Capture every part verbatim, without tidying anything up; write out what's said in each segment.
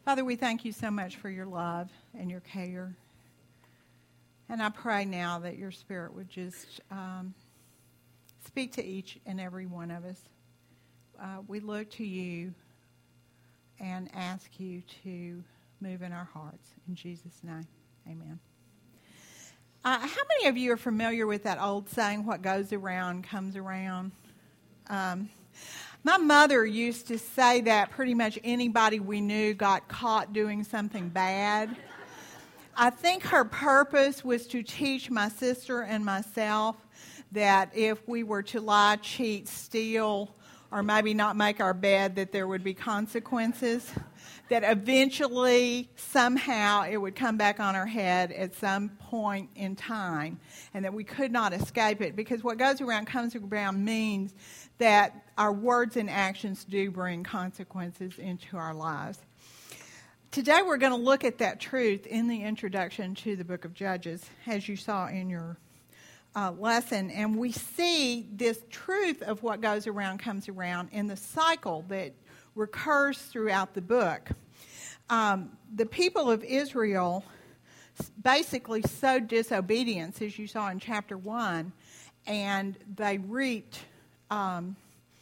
Father, we thank you so much for your love and your care. And I pray now that your Spirit would just um, speak to each and every one of us. Uh, we look to you and ask you to move in our hearts. In Jesus' name, amen. Uh, how many of you are familiar with that old saying, what goes around comes around? Um, my mother used to say that pretty much anybody we knew got caught doing something bad. I think her purpose was to teach my sister and myself that if we were to lie, cheat, steal, or maybe not make our bed, that there would be consequences, that eventually, somehow, it would come back on our head at some point in time, and that we could not escape it, because what goes around comes around means that our words and actions do bring consequences into our lives. Today we're going to look at that truth in the introduction to the book of Judges, as you saw in your uh, lesson. And we see this truth of what goes around comes around in the cycle that recurs throughout the book. Um, the people of Israel basically sowed disobedience, as you saw in chapter one, and they reaped um,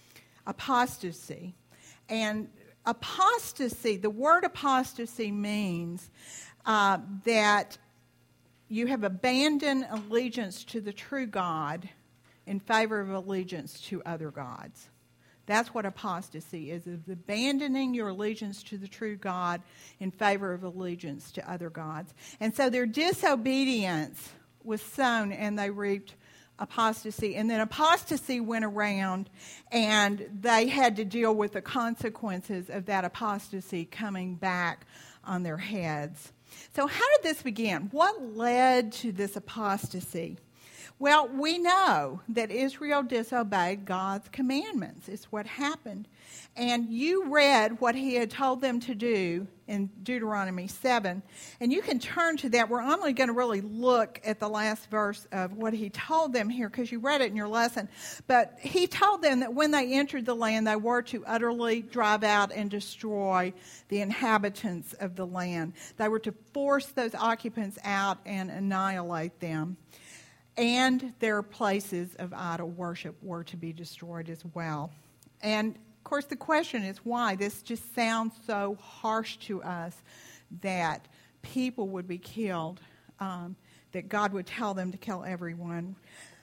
apostasy. And apostasy, the word apostasy means uh, that you have abandoned allegiance to the true God in favor of allegiance to other gods. That's what apostasy is, is abandoning your allegiance to the true God in favor of allegiance to other gods. And so their disobedience was sown and they reaped apostasy. And then apostasy went around and they had to deal with the consequences of that apostasy coming back on their heads. So how did this begin? What led to this apostasy? Well, we know that Israel disobeyed God's commandments. It's what happened. And you read what he had told them to do in Deuteronomy seven. And you can turn to that. We're only going to really look at the last verse of what he told them here because you read it in your lesson. But he told them that when they entered the land, they were to utterly drive out and destroy the inhabitants of the land. They were to force those occupants out and annihilate them. And their places of idol worship were to be destroyed as well. And, of course, the question is why? This just sounds so harsh to us that people would be killed, um, that God would tell them to kill everyone.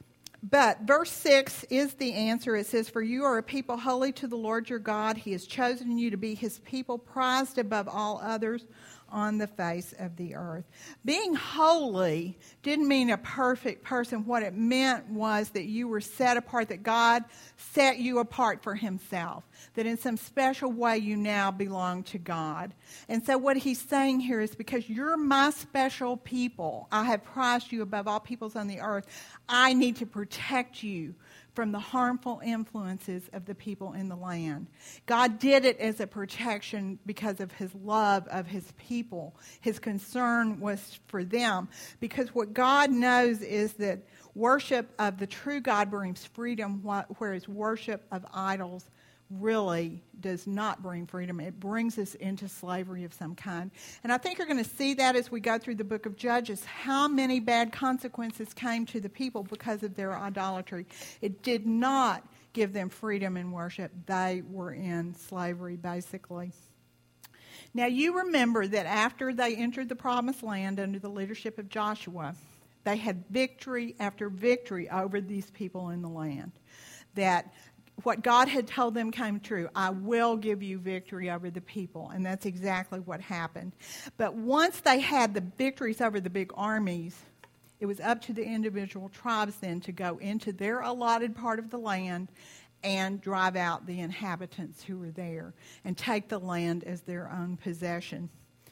But verse six is the answer. It says, "For you are a people holy to the Lord your God. He has chosen you to be his people, prized above all others on the face of the earth." Being holy didn't mean a perfect person. What it meant was that you were set apart, that God set you apart for himself, that in some special way you now belong to God. And so what he's saying here is, because you're my special people, I have prized you above all peoples on the earth, I need to protect you from the harmful influences of the people in the land. God did it as a protection because of his love of his people. His concern was for them, because what God knows is that worship of the true God brings freedom, whereas worship of idols really does not bring freedom. It brings us into slavery of some kind. And I think you're going to see that as we go through the book of Judges, how many bad consequences came to the people because of their idolatry. It did not give them freedom in worship. They were in slavery, basically. Now, you remember that after they entered the promised land under the leadership of Joshua, they had victory after victory over these people in the land. That what God had told them came true. I will give you victory over the people. And that's exactly what happened. But once they had the victories over the big armies, it was up to the individual tribes then to go into their allotted part of the land and drive out the inhabitants who were there and take the land as their own possession.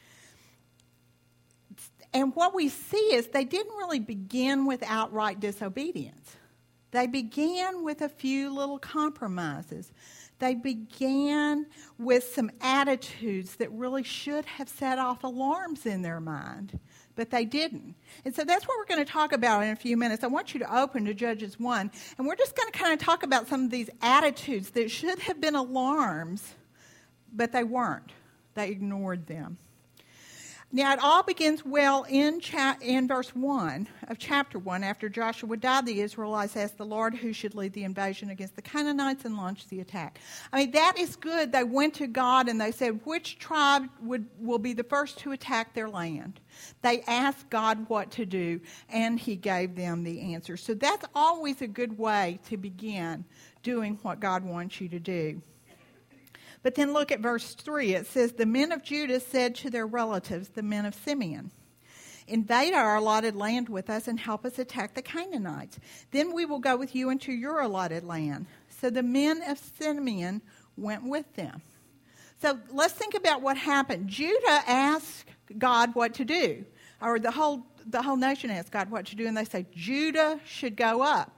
And what we see is they didn't really begin with outright disobedience. They began with a few little compromises. They began with some attitudes that really should have set off alarms in their mind, but they didn't. And so that's what we're going to talk about in a few minutes. I want you to open to Judges one, and we're just going to kind of talk about some of these attitudes that should have been alarms, but they weren't. They ignored them. Now, it all begins well in cha- in verse one of chapter one. After Joshua died, the Israelites asked the Lord who should lead the invasion against the Canaanites and launch the attack. I mean, that is good. They went to God and they said, which tribe would will be the first to attack their land? They asked God what to do, and he gave them the answer. So that's always a good way to begin doing what God wants you to do. But then look at verse three. It says, the men of Judah said to their relatives, the men of Simeon, invade our allotted land with us and help us attack the Canaanites. Then we will go with you into your allotted land. So the men of Simeon went with them. So let's think about what happened. Judah asked God what to do, or the whole the whole nation asked God what to do, and they say Judah should go up.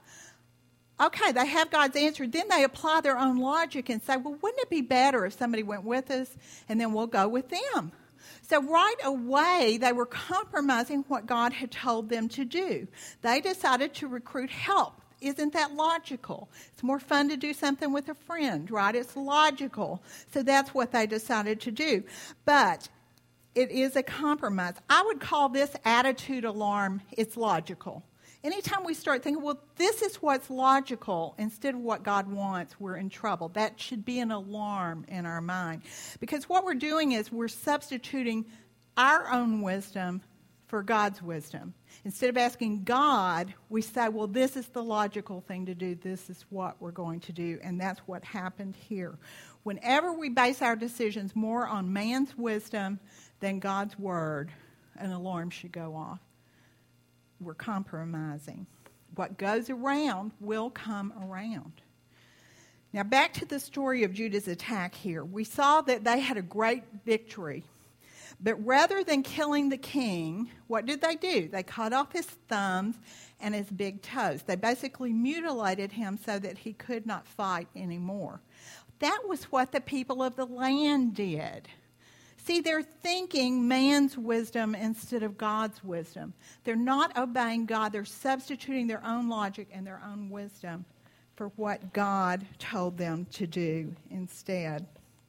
Okay, they have God's answer. Then they apply their own logic and say, well, wouldn't it be better if somebody went with us and then we'll go with them? So right away, they were compromising what God had told them to do. They decided to recruit help. Isn't that logical? It's more fun to do something with a friend, right? It's logical. So that's what they decided to do. But it is a compromise. I would call this attitude alarm, it's logical. Anytime we start thinking, well, this is what's logical instead of what God wants, we're in trouble. That should be an alarm in our mind. Because what we're doing is we're substituting our own wisdom for God's wisdom. Instead of asking God, we say, well, this is the logical thing to do. This is what we're going to do. And that's what happened here. Whenever we base our decisions more on man's wisdom than God's word, an alarm should go off. We're compromising. What goes around will come around. Now, back to the story of Judah's attack here. We saw that they had a great victory. But rather than killing the king, what did they do? They cut off his thumbs and his big toes. They basically mutilated him so that he could not fight anymore. That was what the people of the land did. See, they're thinking man's wisdom instead of God's wisdom. They're not obeying God. They're substituting their own logic and their own wisdom for what God told them to do instead.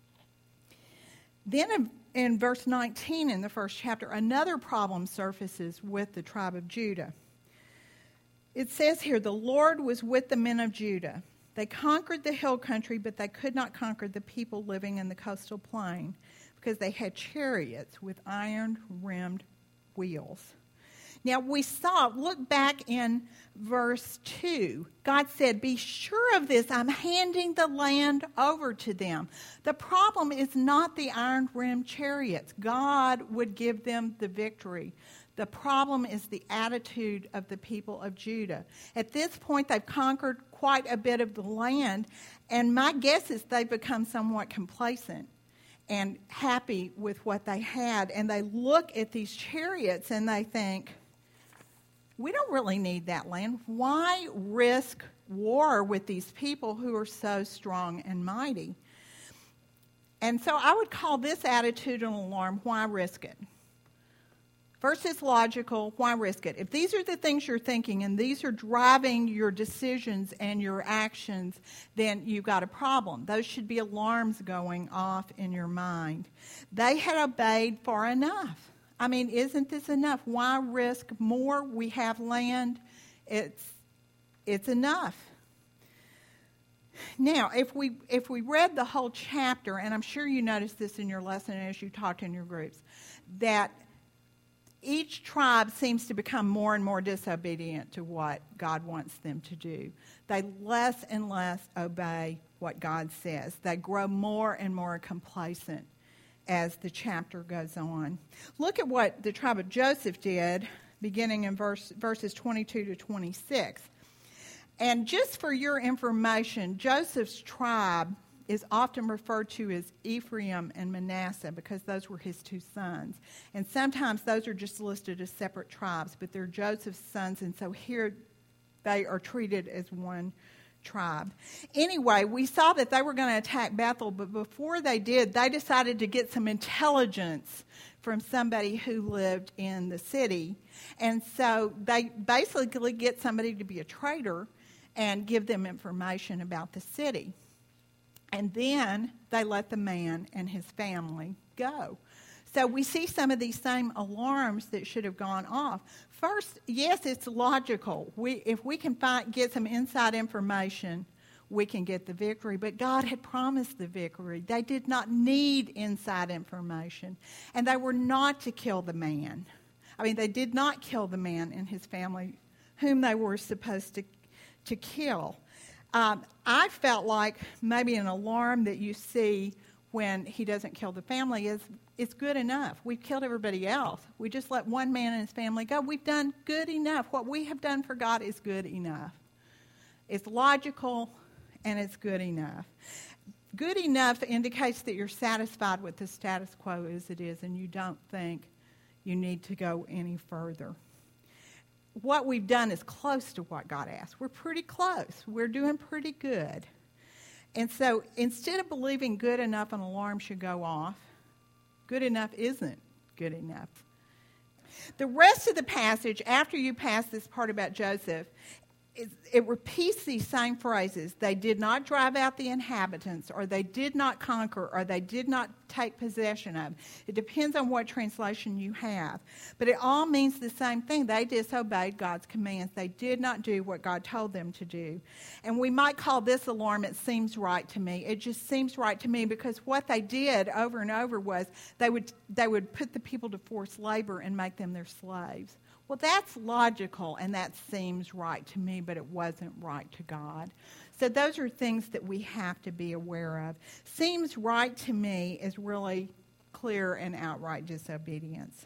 Then in, in verse nineteen in the first chapter, another problem surfaces with the tribe of Judah. It says here, the Lord was with the men of Judah. They conquered the hill country, but they could not conquer the people living in the coastal plain, because they had chariots with iron-rimmed wheels. Now, we saw, look back in verse two. God said, be sure of this, I'm handing the land over to them. The problem is not the iron-rimmed chariots. God would give them the victory. The problem is the attitude of the people of Judah. At this point, they've conquered quite a bit of the land, and my guess is they've become somewhat complacent and happy with what they had. And they look at these chariots and they think, we don't really need that land. Why risk war with these people who are so strong and mighty? And so I would call this attitude an alarm. Why risk it? First, it's logical. Why risk it? If these are the things you're thinking and these are driving your decisions and your actions, then you've got a problem. Those should be alarms going off in your mind. They had obeyed far enough. I mean, isn't this enough? Why risk more? We have land. It's, it's enough. Now, if we if we read the whole chapter, and I'm sure you noticed this in your lesson as you talked in your groups, that each tribe seems to become more and more disobedient to what God wants them to do. They less and less obey what God says. They grow more and more complacent as the chapter goes on. Look at what the tribe of Joseph did, beginning in verse, verses twenty-two to twenty-six. And just for your information, Joseph's tribe is often referred to as Ephraim and Manasseh because those were his two sons. And sometimes those are just listed as separate tribes, but they're Joseph's sons, and so here they are treated as one tribe. Anyway, we saw that they were going to attack Bethel, but before they did, they decided to get some intelligence from somebody who lived in the city. And so they basically get somebody to be a traitor and give them information about the city. And then they let the man and his family go. So we see some of these same alarms that should have gone off. First, yes, it's logical. We, if we can find, get some inside information, we can get the victory. But God had promised the victory. They did not need inside information. And they were not to kill the man. I mean, they did not kill the man and his family, whom they were supposed to, to kill. Um, I felt like maybe an alarm that you see when he doesn't kill the family is it's good enough. We've killed everybody else. We just let one man and his family go. We've done good enough. What we have done for God is good enough. It's logical and it's good enough. Good enough indicates that you're satisfied with the status quo as it is and you don't think you need to go any further. What we've done is close to what God asked. We're pretty close. We're doing pretty good. And so instead of believing good enough an alarm should go off, good enough isn't good enough. The rest of the passage, after you pass this part about Joseph, it, it repeats these same phrases. They did not drive out the inhabitants, or they did not conquer, or they did not take possession of. It depends on what translation you have. But it all means the same thing. They disobeyed God's commands. They did not do what God told them to do. And we might call this alarm, it seems right to me. It just seems right to me because what they did over and over was they would they would put the people to forced labor and make them their slaves. Well, that's logical, and that seems right to me, but it wasn't right to God. So those are things that we have to be aware of. Seems right to me is really clear and outright disobedience.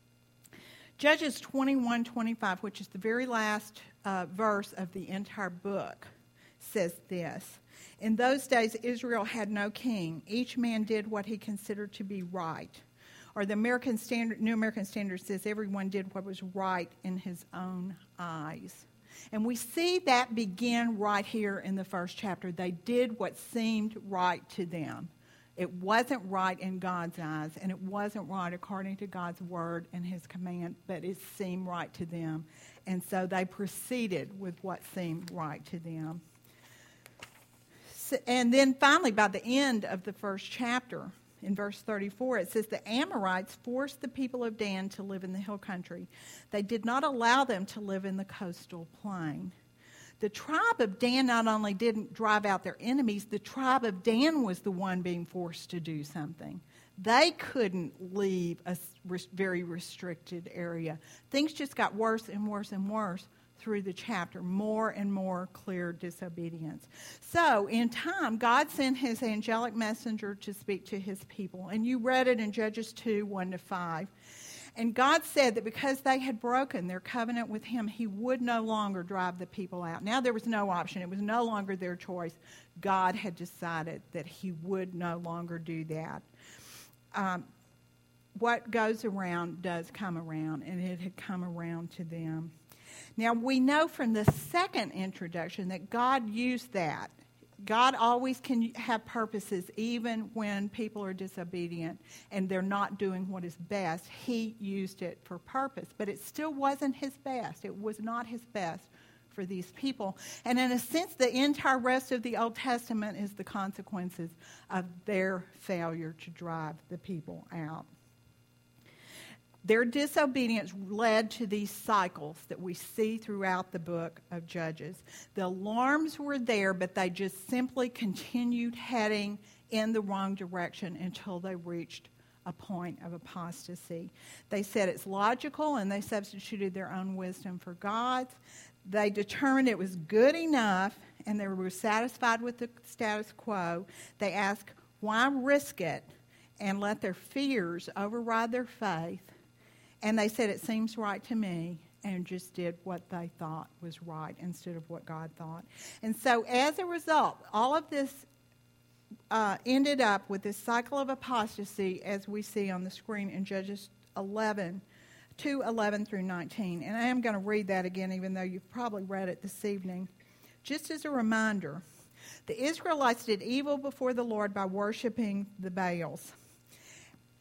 Judges twenty-one twenty-five, which is the very last uh, verse of the entire book, says this. In those days, Israel had no king. Each man did what he considered to be right. Or the American Standard, New American Standard says everyone did what was right in his own eyes. And we see that begin right here in the first chapter. They did what seemed right to them. It wasn't right in God's eyes, and it wasn't right according to God's word and his command, but it seemed right to them. And so they proceeded with what seemed right to them. So, and then finally, by the end of the first chapter, in verse thirty-four, it says, the Amorites forced the people of Dan to live in the hill country. They did not allow them to live in the coastal plain. The tribe of Dan not only didn't drive out their enemies, the tribe of Dan was the one being forced to do something. They couldn't leave a very restricted area. Things just got worse and worse and worse through the chapter, more and more clear disobedience. So, in time, God sent his angelic messenger to speak to his people. And you read it in Judges two, one to five. And God said that because they had broken their covenant with him, he would no longer drive the people out. Now there was no option. It was no longer their choice. God had decided that he would no longer do that. Um, what goes around does come around, and it had come around to them. Now, we know from the second introduction that God used that. God always can have purposes even when people are disobedient and they're not doing what is best. He used it for purpose, but it still wasn't his best. It was not his best for these people. And in a sense, the entire rest of the Old Testament is the consequences of their failure to drive the people out. Their disobedience led to these cycles that we see throughout the book of Judges. The alarms were there, but they just simply continued heading in the wrong direction until they reached a point of apostasy. They said it's logical, and they substituted their own wisdom for God's. They determined it was good enough, and they were satisfied with the status quo. They asked, why risk it and let their fears override their faith? And they said, it seems right to me, and just did what they thought was right instead of what God thought. And so as a result, all of this uh, ended up with this cycle of apostasy as we see on the screen in Judges eleven, two eleven through nineteen. And I am going to read that again, even though you've probably read it this evening. Just as a reminder, the Israelites did evil before the Lord by worshiping the Baals.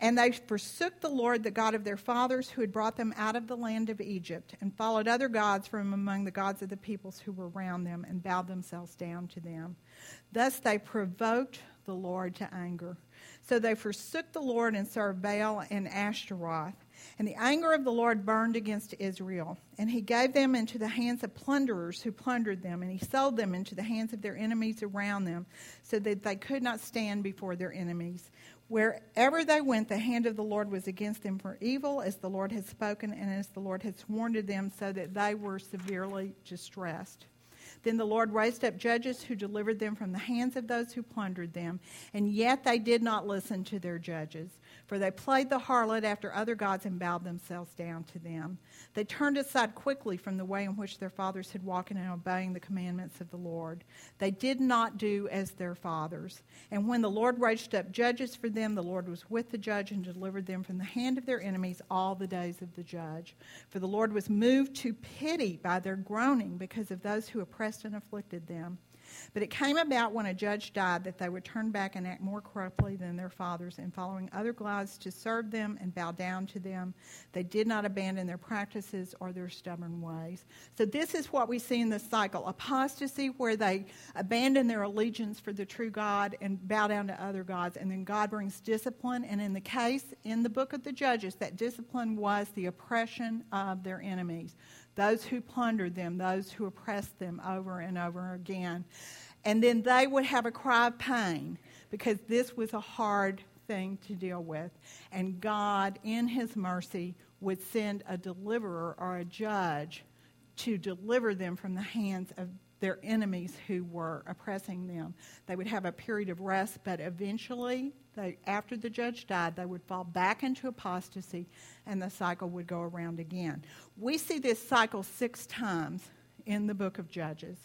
And they forsook the Lord, the God of their fathers, who had brought them out of the land of Egypt, and followed other gods from among the gods of the peoples who were around them, and bowed themselves down to them. Thus they provoked the Lord to anger. So they forsook the Lord and served Baal and Ashtaroth. And the anger of the Lord burned against Israel. And he gave them into the hands of plunderers who plundered them. And he sold them into the hands of their enemies around them, so that they could not stand before their enemies. Wherever they went, the hand of the Lord was against them for evil, as the Lord had spoken and as the Lord had sworn to them, so that they were severely distressed. Then the Lord raised up judges who delivered them from the hands of those who plundered them, and yet they did not listen to their judges. For they played the harlot after other gods and bowed themselves down to them. They turned aside quickly from the way in which their fathers had walked in obeying the commandments of the Lord. They did not do as their fathers. And when the Lord raised up judges for them, the Lord was with the judge and delivered them from the hand of their enemies all the days of the judge. For the Lord was moved to pity by their groaning because of those who oppressed and afflicted them. But it came about when a judge died that they would turn back and act more corruptly than their fathers, in following other gods to serve them and bow down to them. They did not abandon their practices or their stubborn ways. So this is what we see in this cycle. Apostasy, where they abandon their allegiance for the true God and bow down to other gods. And then God brings discipline. And in the case, in the book of the Judges, that discipline was the oppression of their enemies. Those who plundered them, those who oppressed them over and over again. And then they would have a cry of pain, because this was a hard thing to deal with. And God, in his mercy, would send a deliverer or a judge to deliver them from the hands of their enemies who were oppressing them. They would have a period of rest, but eventually, they, after the judge died, they would fall back into apostasy, and the cycle would go around again. We see this cycle six times in the book of Judges.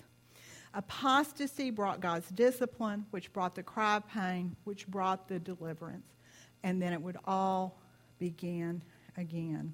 Apostasy brought God's discipline, which brought the cry of pain, which brought the deliverance. And then it would all begin again.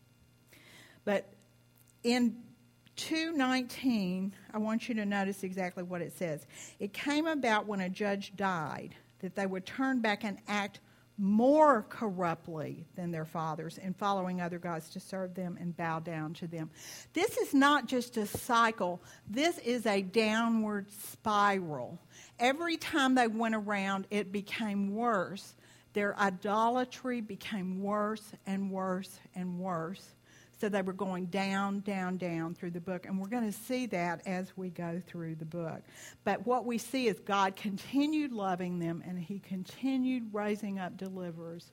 But in two nineteen, I want you to notice exactly what it says. It came about when a judge died that they would turn back and act more corruptly than their fathers in following other gods to serve them and bow down to them. This is not just a cycle. This is a downward spiral. Every time they went around, it became worse. Their idolatry became worse and worse and worse. So they were going down, down, down through the book. And we're going to see that as we go through the book. But what we see is God continued loving them, and he continued raising up deliverers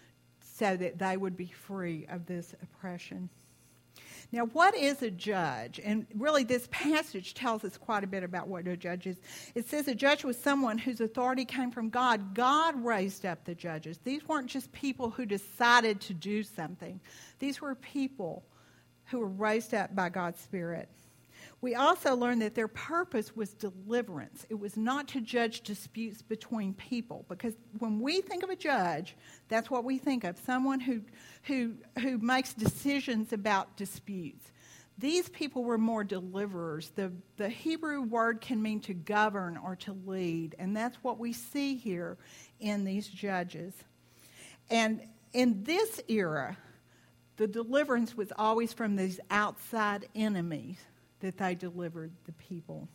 so that they would be free of this oppression. Now, what is a judge? And really, this passage tells us quite a bit about what a judge is. It says a judge was someone whose authority came from God. God raised up the judges. These weren't just people who decided to do something. These were people who were raised up by God's Spirit. We also learned that their purpose was deliverance. It was not to judge disputes between people, because when we think of a judge, that's what we think of, someone who who who makes decisions about disputes. These people were more deliverers. The, the Hebrew word can mean to govern or to lead, and that's what we see here in these judges. And in this era, the deliverance was always from these outside enemies that they delivered the people.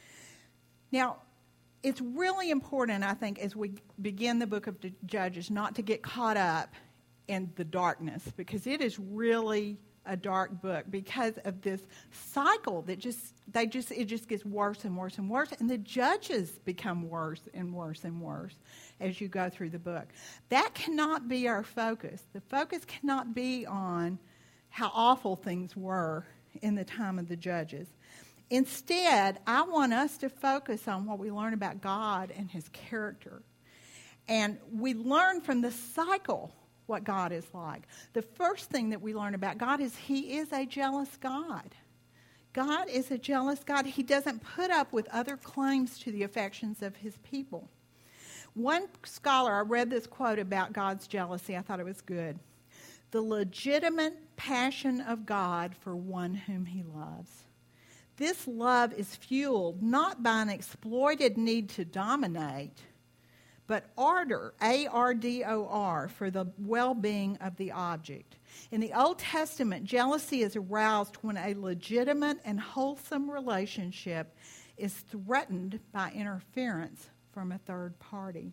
Now, it's really important, I think, as we begin the book of the Judges, not to get caught up in the darkness, because it is really a dark book because of this cycle that just they just it just gets worse and worse and worse, and the judges become worse and worse and worse as you go through the book. That cannot be our focus. The focus cannot be on how awful things were in the time of the judges. Instead, I want us to focus on what we learn about God and his character. And we learn from the cycle what God is like. The first thing that we learn about God is he is a jealous God. God is a jealous God. He doesn't put up with other claims to the affections of his people. One scholar, I read this quote about God's jealousy. I thought it was good. The legitimate passion of God for one whom he loves. This love is fueled not by an exploited need to dominate, but but ardor, A R D O R, for the well-being of the object. In the Old Testament, jealousy is aroused when a legitimate and wholesome relationship is threatened by interference from a third party.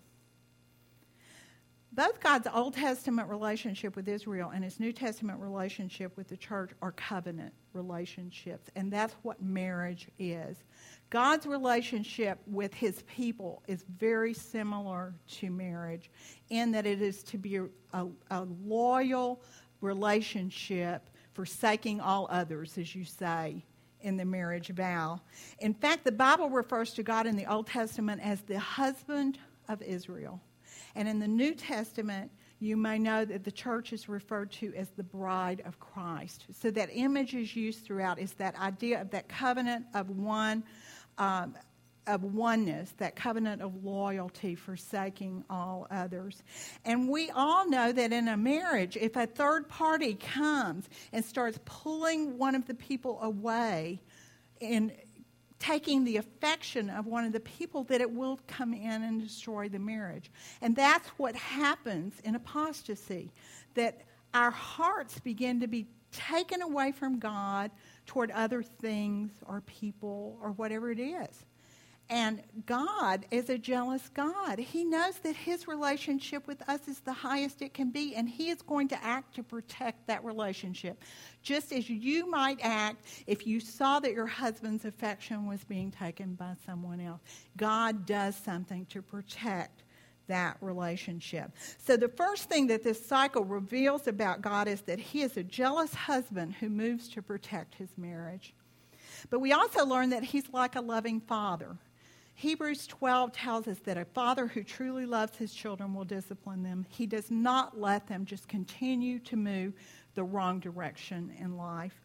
Both God's Old Testament relationship with Israel and his New Testament relationship with the church are covenant relationships, and that's what marriage is. God's relationship with his people is very similar to marriage in that it is to be a, a, a loyal relationship, forsaking all others, as you say in the marriage vow. In fact, the Bible refers to God in the Old Testament as the husband of Israel. And in the New Testament, you may know that the church is referred to as the bride of Christ. So that image is used throughout, is that idea of that covenant of one, um, of oneness, that covenant of loyalty, forsaking all others. And we all know that in a marriage, if a third party comes and starts pulling one of the people away in taking the affection of one of the people, that it will come in and destroy the marriage. And that's what happens in apostasy, that our hearts begin to be taken away from God toward other things or people or whatever it is. And God is a jealous God. He knows that his relationship with us is the highest it can be, and he is going to act to protect that relationship. Just as you might act if you saw that your husband's affection was being taken by someone else. God does something to protect that relationship. So the first thing that this cycle reveals about God is that he is a jealous husband who moves to protect his marriage. But we also learn that he's like a loving father. Hebrews twelve tells us that a father who truly loves his children will discipline them. He does not let them just continue to move the wrong direction in life.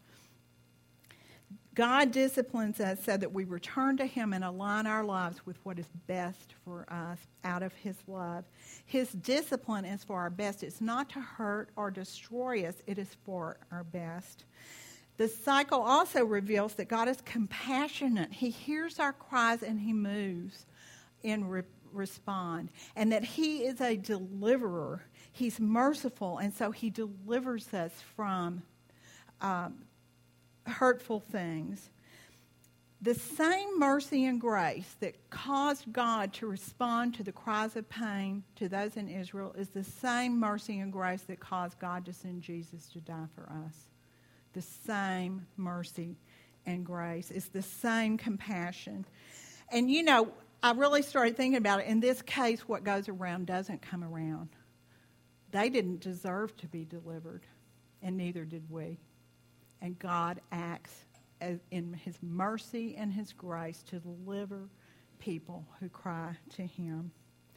God disciplines us so that we return to him and align our lives with what is best for us out of his love. His discipline is for our best. It's not to hurt or destroy us. It is for our best. The cycle also reveals that God is compassionate. He hears our cries and he moves in re- respond. And that he is a deliverer. He's merciful, and so he delivers us from um, hurtful things. The same mercy and grace that caused God to respond to the cries of pain to those in Israel is the same mercy and grace that caused God to send Jesus to die for us. The same mercy and grace. It's the same compassion. And you know, I really started thinking about it. In this case, what goes around doesn't come around. They didn't deserve to be delivered, and neither did we. And God acts as, in his mercy and his grace to deliver people who cry to him.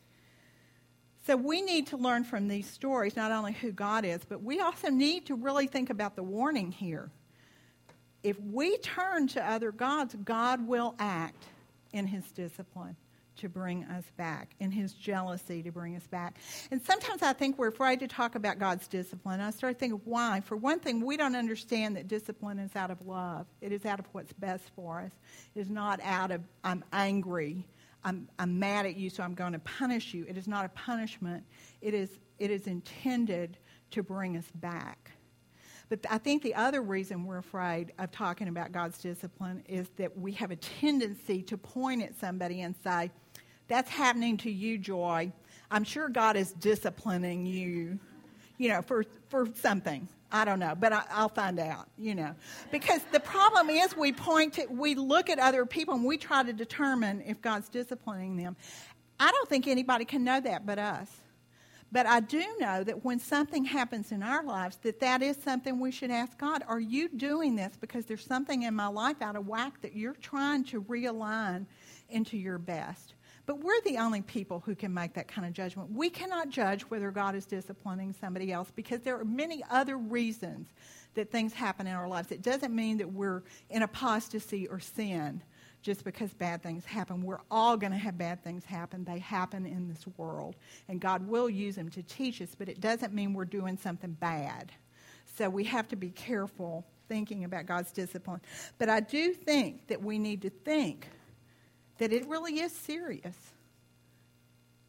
So we need to learn from these stories not only who God is, but we also need to really think about the warning here. If we turn to other gods, God will act in his discipline to bring us back, in his jealousy to bring us back. And sometimes I think we're afraid to talk about God's discipline. I start thinking, why? For one thing, we don't understand that discipline is out of love. It is out of what's best for us. It is not out of, I'm angry, I'm, I'm mad at you, so I'm going to punish you. It is not a punishment. It is, it is intended to bring us back. But I think the other reason we're afraid of talking about God's discipline is that we have a tendency to point at somebody and say, that's happening to you, Joy. I'm sure God is disciplining you, you know, for, for something. I don't know, but I, I'll find out, you know. Because the problem is we point to, we look at other people and we try to determine if God's disciplining them. I don't think anybody can know that but us. But I do know that when something happens in our lives, that that is something we should ask God, are you doing this because there's something in my life out of whack that you're trying to realign into your best? But we're the only people who can make that kind of judgment. We cannot judge whether God is disciplining somebody else because there are many other reasons that things happen in our lives. It doesn't mean that we're in apostasy or sin just because bad things happen. We're all going to have bad things happen. They happen in this world. And God will use them to teach us, but it doesn't mean we're doing something bad. So we have to be careful thinking about God's discipline. But I do think that we need to think that it really is serious.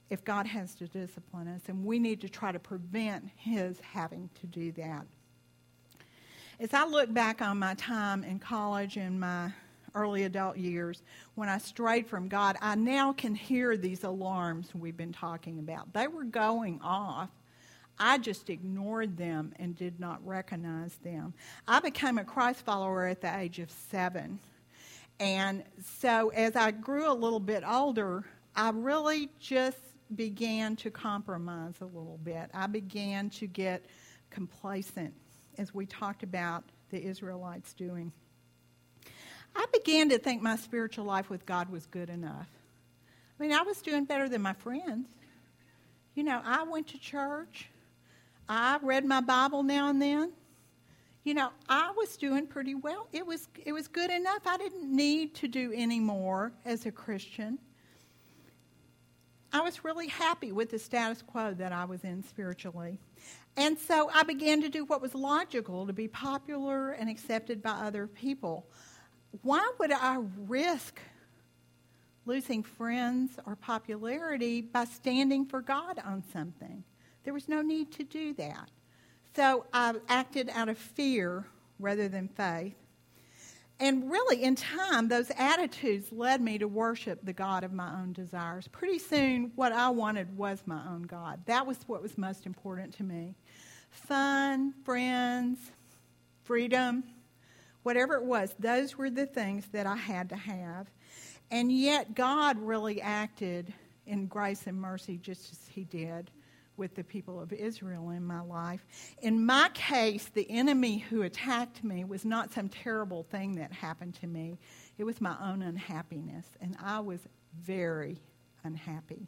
if God has to discipline us, and we need to try to prevent his having to do that. As I look back on my time in college and my early adult years, when I strayed from God, I now can hear these alarms we've been talking about. They were going off. I just ignored them and did not recognize them. I became a Christ follower at the age of seven. And so as I grew a little bit older, I really just began to compromise a little bit. I began to get complacent, as we talked about the Israelites doing. I began to think my spiritual life with God was good enough. I mean, I was doing better than my friends. You know, I went to church. I read my Bible now and then. You know, I was doing pretty well. It was it was good enough. I didn't need to do any more as a Christian. I was really happy with the status quo that I was in spiritually. And so I began to do what was logical to be popular and accepted by other people. Why would I risk losing friends or popularity by standing for God on something? There was no need to do that. So I acted out of fear rather than faith. And really, in time, those attitudes led me to worship the God of my own desires. Pretty soon, what I wanted was my own God. That was what was most important to me. Fun, friends, freedom, whatever it was, those were the things that I had to have. And yet, God really acted in grace and mercy just as he did with the people of Israel in my life. In my case, the enemy who attacked me was not some terrible thing that happened to me. It was my own unhappiness, and I was very unhappy.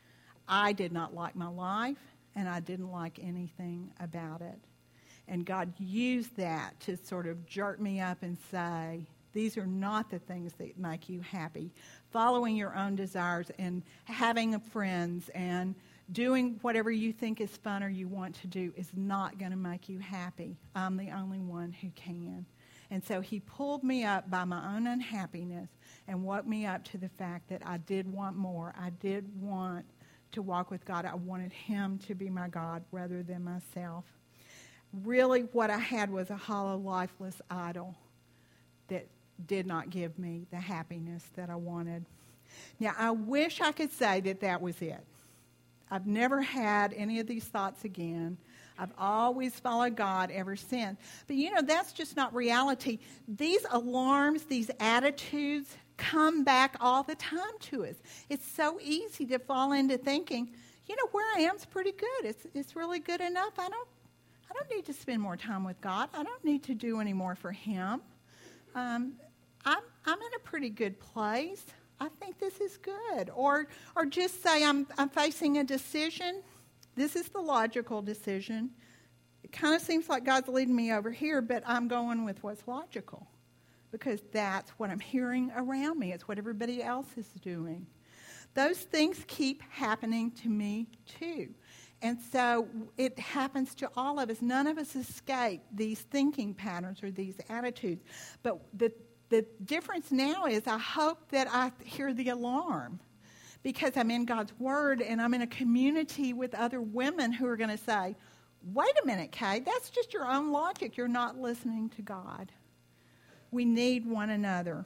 I did not like my life, and I didn't like anything about it. And God used that to sort of jerk me up and say, these are not the things that make you happy. Following your own desires and having friends and doing whatever you think is fun or you want to do is not going to make you happy. I'm the only one who can. And so he pulled me up by my own unhappiness and woke me up to the fact that I did want more. I did want to walk with God. I wanted him to be my God rather than myself. Really, what I had was a hollow, lifeless idol that did not give me the happiness that I wanted. Now, I wish I could say that that was it. I've never had any of these thoughts again. I've always followed God ever since. But, you know, that's just not reality. These alarms, these attitudes come back all the time to us. It's so easy to fall into thinking, you know, where I am is pretty good. It's it's really good enough. I don't I don't need to spend more time with God. I don't need to do any more for him. Um, I'm I'm in a pretty good place. I think this is good. Or or just say I'm I'm facing a decision. This is the logical decision. It kind of seems like God's leading me over here, but I'm going with what's logical because that's what I'm hearing around me. It's what everybody else is doing. Those things keep happening to me too. And so it happens to all of us. None of us escape these thinking patterns or these attitudes. But the The difference now is I hope that I hear the alarm because I'm in God's Word and I'm in a community with other women who are going to say, wait a minute, Kay, that's just your own logic. You're not listening to God. We need one another.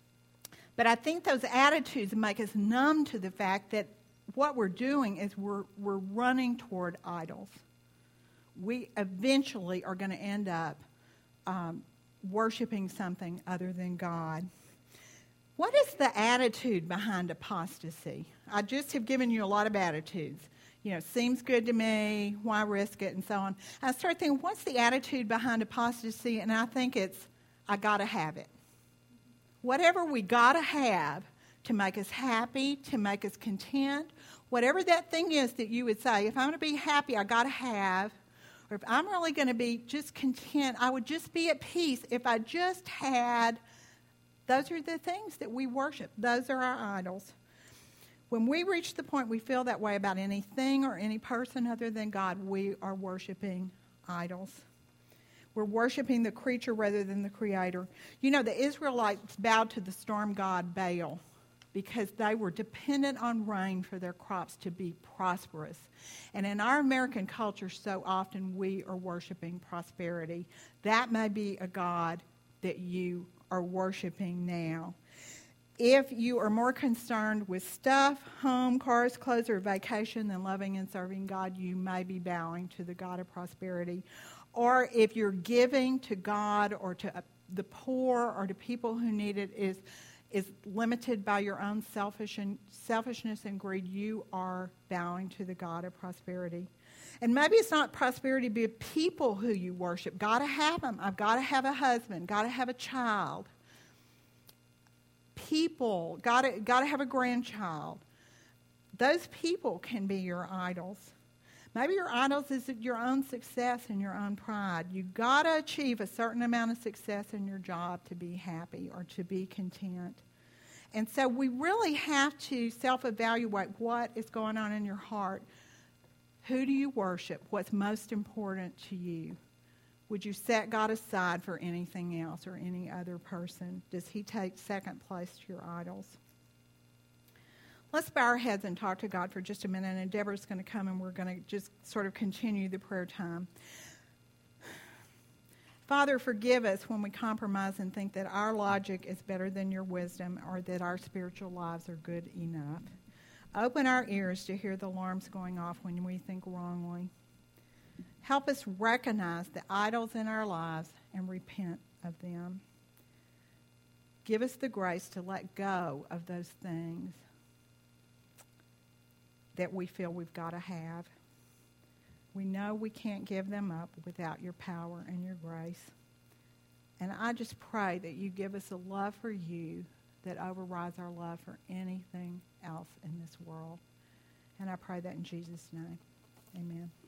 But I think those attitudes make us numb to the fact that what we're doing is we're, we're running toward idols. We eventually are going to end up um, worshiping something other than God. What is the attitude behind apostasy? I just have given you a lot of attitudes. You know, seems good to me, why risk it, and so on. I start thinking, what's the attitude behind apostasy? And I think it's, I got to have it. Whatever we got to have to make us happy, to make us content, whatever that thing is that you would say, if I'm going to be happy, I got to have. Or if I'm really going to be just content, I would just be at peace if I just had. Those are the things that we worship. Those are our idols. When we reach the point we feel that way about anything or any person other than God, we are worshiping idols. We're worshiping the creature rather than the creator. You know, the Israelites bowed to the storm god Baal. because they were dependent on rain for their crops to be prosperous. And in our American culture, so often we are worshiping prosperity. That may be a God that you are worshiping now. If you are more concerned with stuff, home, cars, clothes, or vacation than loving and serving God, you may be bowing to the God of prosperity. Or if you're giving to God or to the poor or to people who need it is is limited by your own selfish and selfishness and greed, you are bowing to the God of prosperity. And maybe it's not prosperity, but people who you worship. Got to have them. I've got to have a husband. Got to have a child. People. Got to, got to have a grandchild. Those people can be your idols. Maybe your idols is your own success and your own pride. You've got to achieve a certain amount of success in your job to be happy or to be content. And so we really have to self-evaluate what is going on in your heart. Who do you worship? What's most important to you? Would you set God aside for anything else or any other person? Does he take second place to your idols? Let's bow our heads and talk to God for just a minute, and Deborah's going to come and we're going to just sort of continue the prayer time. Father, forgive us when we compromise and think that our logic is better than your wisdom or that our spiritual lives are good enough. Open our ears to hear the alarms going off when we think wrongly. Help us recognize the idols in our lives and repent of them. Give us the grace to let go of those things that we feel we've got to have. We know we can't give them up without your power and your grace. And I just pray that you give us a love for you that overrides our love for anything else in this world. And I pray that in Jesus' name. Amen.